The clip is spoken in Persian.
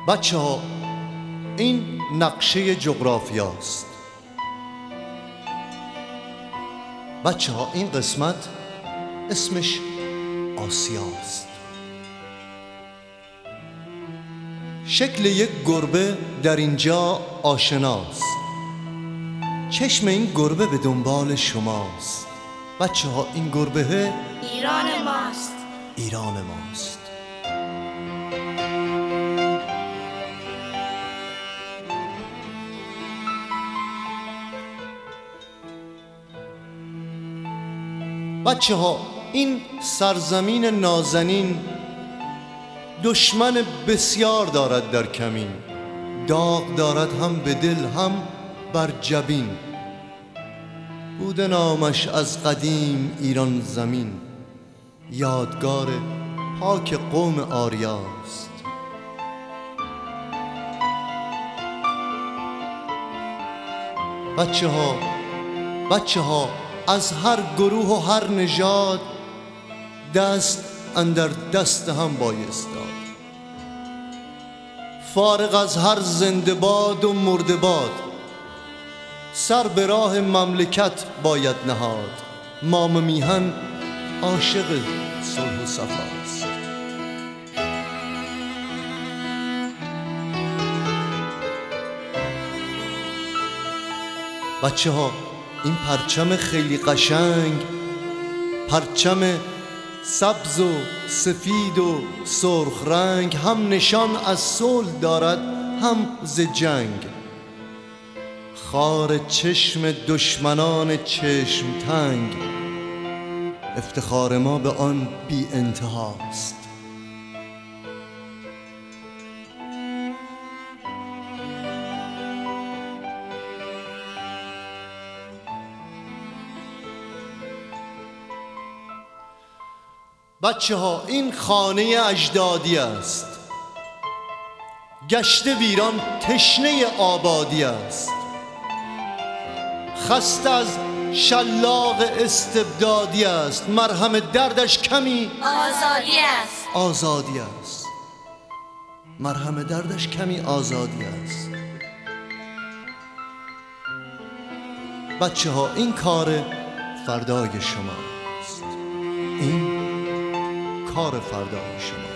بچه ها این نقشه جغرافیاست. بچه ها این قسمت اسمش آسیاست. شکل یک گربه در اینجا آشناست. چشم این گربه به دنبال شماست. بچه ها این گربه ایران ماست. ایران ماست. بچه ها این سرزمین نازنین دشمن بسیار دارد در کمین. داغ دارد هم به دل هم بر جبین. بوده نامش از قدیم ایران زمین. یادگار پاک قوم آریاست. بچه ها از هر گروه و هر نژاد دست اندر دست هم بایست داد. فارغ از هر زنده باد و مرده باد سر به راه مملکت باید نهاد. مام میهن عاشق صلح و صفاست. بچه ها این پرچم خیلی قشنگ، پرچم سبز و سفید و سرخ رنگ، هم نشان از صلح دارد هم ز جنگ. خار چشم دشمنان چشم تنگ، افتخار ما به آن بی انتهاست. بچه ها این خانه اجدادی است. گشته ویران تشنه آبادی است. خسته از شلاق استبدادی است. مرهم دردش کمی آزادی است. مرهم دردش کمی آزادی است. بچه ها این کار فردای شماست. این کار فردای شما.